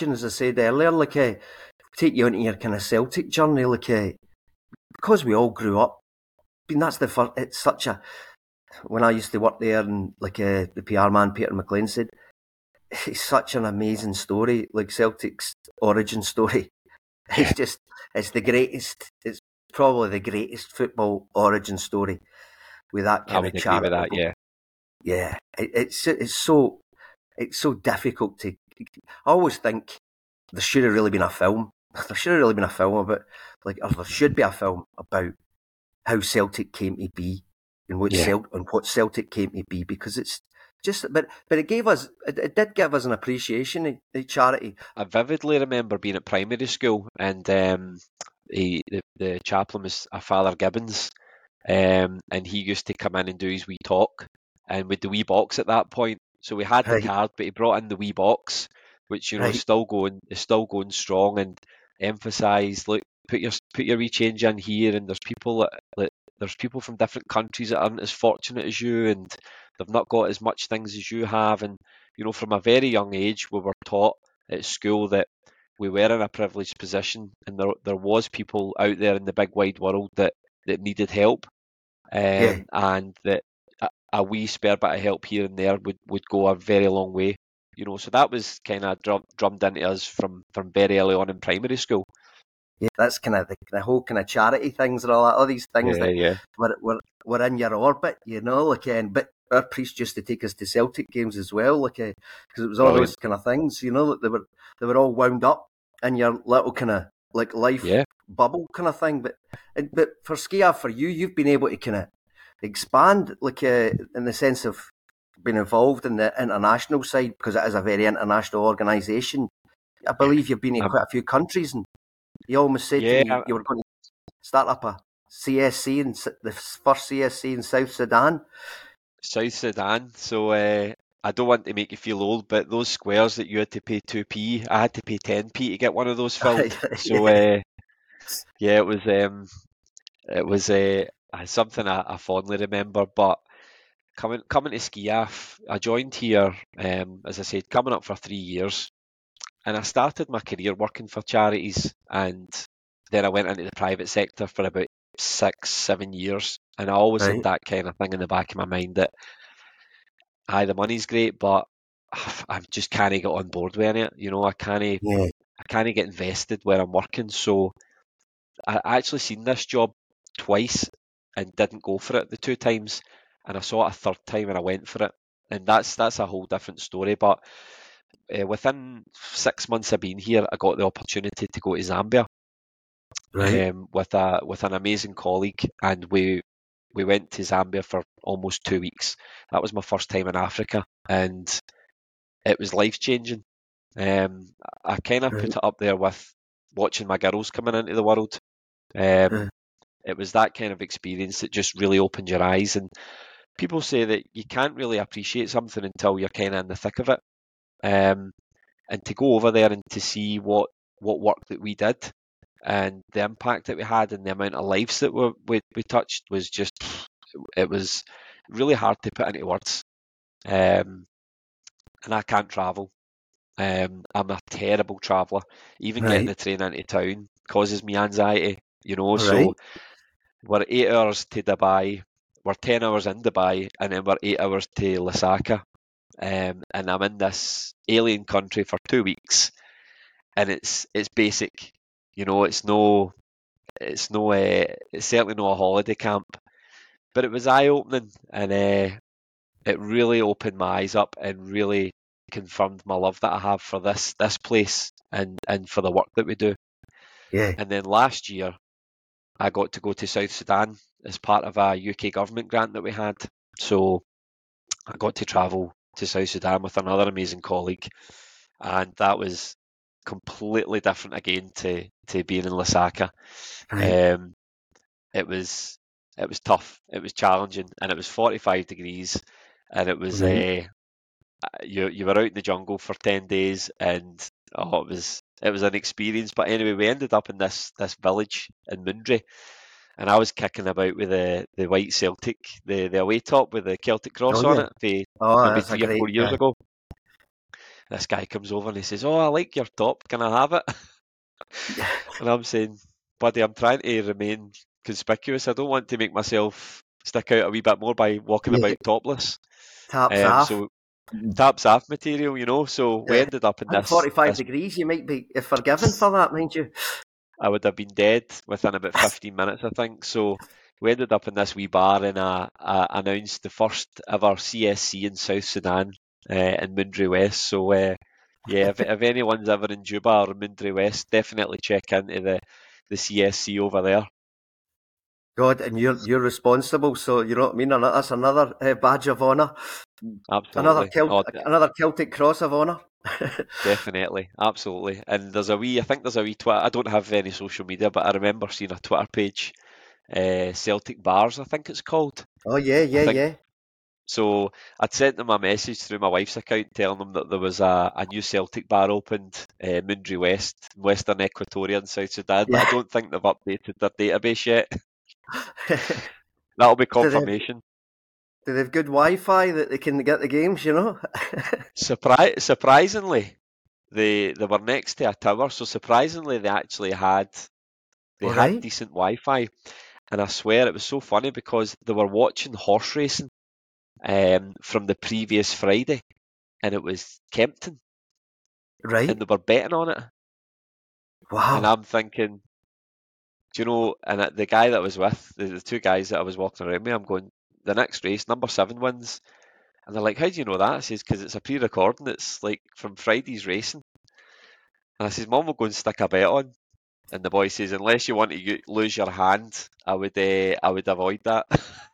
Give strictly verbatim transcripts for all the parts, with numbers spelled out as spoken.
as I said earlier, like uh, take you into your kind of Celtic journey, like uh, because we all grew up. I mean, that's the first. It's such a when I used to work there, and like uh, the P R man Peter McLean said, it's such an amazing story, like Celtic's origin story. Yeah. It's just, it's the greatest. It's probably the greatest football origin story with that I kind would of agree with that. charitable. Yeah, Yeah, it, it's it's so it's so difficult to. I always think there should have really been a film. There should have really been a film about, like, or there should be a film about how Celtic came to be and what Yeah. Celt and what Celtic came to be, because it's just, but but it gave us, it, it did give us an appreciation of, of charity. I vividly remember being at primary school, and um, he, the the chaplain was a Father Gibbons, um, and he used to come in and do his wee talk, and with the wee box at that point. So we had the Right, card, but he brought in the wee box, which you know is right, still going, is still going strong, and emphasised, look, put your put your wee change in here, and there's people that, that there's people from different countries that aren't as fortunate as you, and they've not got as much things as you have, and you know, from a very young age, we were taught at school that we were in a privileged position, and there there was people out there in the big wide world that that needed help, yeah, um, and that a, a wee spare bit of help here and there would, would go a very long way. You know, so that was kind of drum, drummed into us from, from very early on in primary school. yeah. That's kind of the, the whole kind of charity things and all that, all these things Yeah, that yeah. were were, were in your orbit, you know, like, and but our priest used to take us to Celtic games as well, like, because uh, it was all Brilliant. those kind of things, you know, that they were they were all wound up in your little kind of like life Yeah. bubble kind of thing. But but for Skiaf, for you, you've been able to kind of expand, like, uh, in the sense of being involved in the international side, because it is a very international organisation. I believe you've been in Um, quite a few countries, and you almost said yeah, to me you were going to start up a C S C, in the first C S C in South Sudan. South Sudan. So uh, I don't want to make you feel old, but those squares that you had to pay two p, I had to pay ten p to get one of those filled. So Yeah. uh, yeah, it was um, it was uh, something I, I fondly remember. But coming coming to Skiaf, I joined here, um, as I said, coming up for three years, and I started my career working for charities, and then I went into the private sector for about six, seven years, and I always had Right. that kind of thing in the back of my mind that, aye, the money's great, but I just can't get on board with it. You know, I can't, I Yeah. can't get invested where I'm working. So I actually seen this job twice and didn't go for it the two times, and I saw it a third time and I went for it, and that's that's a whole different story. But uh, within six months of being here, I got the opportunity to go to Zambia, Right. um, with a with an amazing colleague, and we we went to Zambia for almost two weeks. That was my first time in Africa, and it was life changing. Um, I kind of Right. put it up there with watching my girls coming into the world. Um, Uh, it was that kind of experience that just really opened your eyes. And people say that you can't really appreciate something until you're kind of in the thick of it. Um, and to go over there and to see what what work that we did and the impact that we had and the amount of lives that we we, we touched was just, it was really hard to put into words. Um, and I can't travel. Um, I'm a terrible traveller. Even getting right. the train into town causes me anxiety, you know. All right. So we're eight hours to Dubai, we're ten hours in Dubai, and then we're eight hours to Lusaka. Um, and I'm in this alien country for two weeks, and it's it's basic, you know. It's no, it's no, uh, it's certainly not a holiday camp, but it was eye opening, and uh, it really opened my eyes up and really confirmed my love that I have for this this place and and for the work that we do. Yeah. And then last year, I got to go to South Sudan as part of a U K government grant that we had. So I got to travel to South Sudan with another amazing colleague, and that was completely different again to to being in Lusaka. Right. Um, it was it was tough, it was challenging, and it was forty-five degrees, and it was Right. uh, you you were out in the jungle for ten days, and oh, it was it was an experience. But anyway, we ended up in this this village in Mundry, and I was kicking about with the, the white Celtic, the, the away top with the Celtic cross Oh on yeah. it, for Oh, maybe that's a three or great. four years Uh, ago. this guy comes over and he says, "Oh, I like your top. Can I have it?" And I'm saying, "Buddy, I'm trying to remain conspicuous. I don't want to make myself stick out a wee bit more by walking Yeah. about topless." Taps Um, off. so taps off material, you know. So we Yeah. ended up in At this, forty-five this. degrees, you might be forgiven for that, mind you. I would have been dead within about fifteen minutes, I think. So we ended up in this wee bar and uh, uh, announced the first ever C S C in South Sudan uh, in Moundrie West. So uh, yeah, if, if anyone's ever in Juba or Moundrie West, definitely check into the, the C S C over there. God, and you're you're responsible, so you know what I mean. That's another uh, badge of honour. Absolutely. Another Celt- oh, another Celtic cross of honour. Definitely, absolutely. And there's a wee, I think there's a wee Twitter. I don't have any social media, but I remember seeing a Twitter page, uh, Celtic Bars, I think it's called. Oh yeah, yeah, yeah. So I'd sent them a message through my wife's account telling them that there was a, a new Celtic bar opened, uh, Moundrie West, Western Equatoria in South Sudan, yeah. But I don't think they've updated their database yet. That'll be confirmation. Do they have good Wi-Fi that they can get the games, you know? Surpri- surprisingly, they they were next to a tower, so surprisingly they actually had they All had right. decent Wi-Fi. And I swear it was so funny because they were watching horse racing um, from the previous Friday, and it was Kempton. Right. And they were betting on it. Wow. And I'm thinking, do you know, and the guy that I was with, the, the two guys that I was walking around with, I'm going, the next race, number seven wins. And they're like, how do you know that? I says, because it's a pre-recording. It's like from Friday's racing. And I says, Mum will go and stick a bet on. And the boy says, unless you want to lose your hand, I would uh, I would avoid that.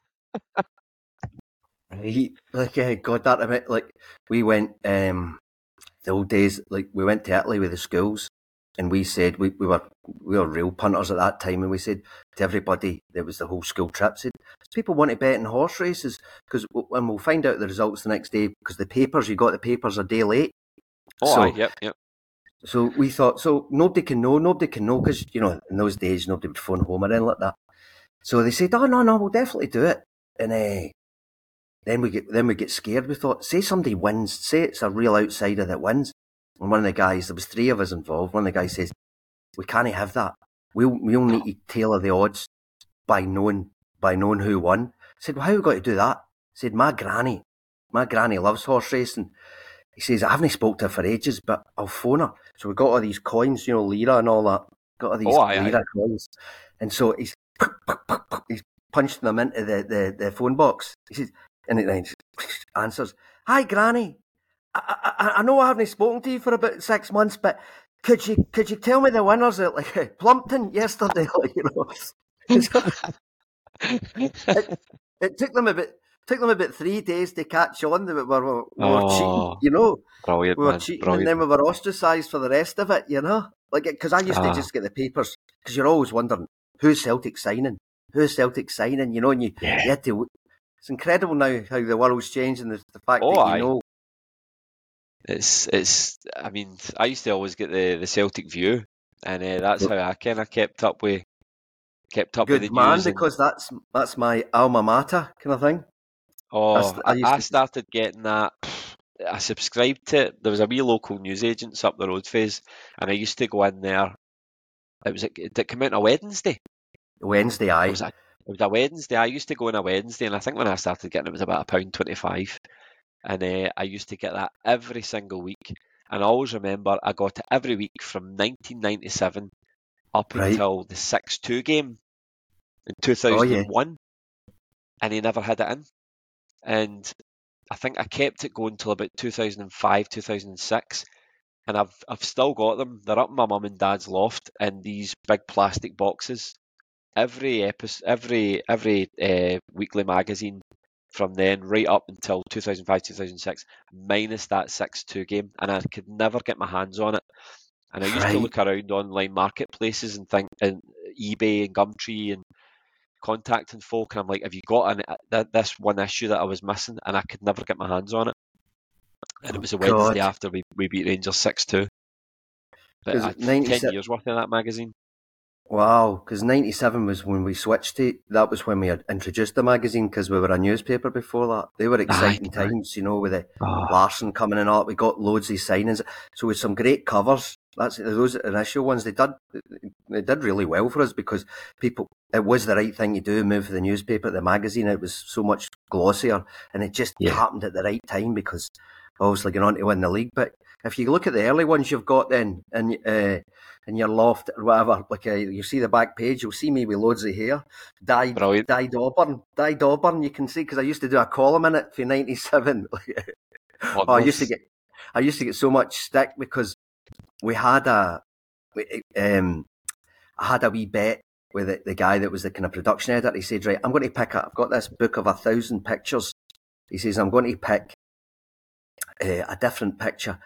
Right. Like, uh, God, that a bit, like, we went, um, the old days, like, we went to Italy with the schools, and we said, we, we were we were real punters at that time, and we said to everybody, there was the whole school trip, said, people want to bet in horse races, because and we'll find out the results the next day, because the papers, you got the papers a day late. Oh, so, aye, yep, yep. So we thought, so nobody can know, nobody can know, because, you know, in those days, nobody would phone home or anything like that. So they said, oh, no, no, we'll definitely do it. And uh, then we get then we get scared. We thought, say somebody wins, say it's a real outsider that wins. And one of the guys, there was three of us involved, one of the guys says, we can't have that. We'll, we'll need to tailor the odds by knowing, by knowing who won. I said, well, how have we got to do that? I said, my granny, my granny loves horse racing. He says, I haven't spoke to her for ages, but I'll phone her. So we got all these coins, you know, lira and all that. Got all these oh, aye, lira aye. coins. And so he's he's punched them into the, the, the phone box. He says, and it answers, hi, Granny. I, I, I know I haven't spoken to you for about six months, but could you could you tell me the winners at like Plumpton yesterday? Like, you know, it, it took them a bit. Took them about three days to catch on that we were, we were oh, cheating, you know. Brilliant, we were man, cheating brilliant. And then we were ostracised for the rest of it, you know. Like, because I used ah. to just get the papers, because you're always wondering, who's Celtic signing? Who's Celtic signing? You know, and you, yeah. you had to, it's incredible now how the world's changed and the, the fact oh, that you aye. know. It's, it's, I mean, I used to always get the, the Celtic View, and uh, that's how I kind of kept up with, kept up Good with the man, news. Because and, that's, that's my alma mater kind of thing. Oh, I, I, I started to... getting that. I subscribed to it. There was a wee local newsagents up the road phase, and I used to go in there. It was did it come out on a Wednesday? Wednesday, aye. It was a, it was a Wednesday. I used to go on a Wednesday, and I think when I started getting it, it was about a pound twenty-five, and uh, I used to get that every single week. And I always remember I got it every week from nineteen ninety-seven up right. until the six two game in two thousand one, oh, yeah. And he never had it in. And I think I kept it going till about two thousand five, two thousand six, and I've I've still got them. They're up in my mum and dad's loft in these big plastic boxes. Every episode, every every uh, weekly magazine from then right up until two thousand five, two thousand six, minus that six two game, and I could never get my hands on it. And I used right. to look around online marketplaces and think, and eBay and Gumtree and contacting folk, and I'm like, have you got an, this one issue that I was missing? And I could never get my hands on it. And it was a Wednesday God. after we, we beat Rangers six two. But I, ten years worth of that magazine. Wow, because ninety-seven was when we switched to, that was when we had introduced the magazine, because we were a newspaper before that. They were Aye, exciting aye. times, you know, with the Oh, Larson coming in up. We got loads of signings. So with some great covers. That's those initial ones. They did they did really well for us, because people, it was the right thing to do, move from the newspaper to the magazine. It was so much glossier, and it just yeah. happened at the right time, because obviously going on to win the league. But if you look at the early ones you've got then, and uh, in your loft or whatever, like uh, you see the back page, you'll see me with loads of hair, dyed, Brilliant. dyed auburn, dyed auburn. You can see, because I used to do a column in it for ninety-seven. Oh, I used to get, I used to get so much stick, because we had a, we, um, I had a wee bet with the, the guy that was the kind of production editor. He said, right, I'm going to pick up, I've got this book of a thousand pictures. He says, I'm going to pick uh, a different picture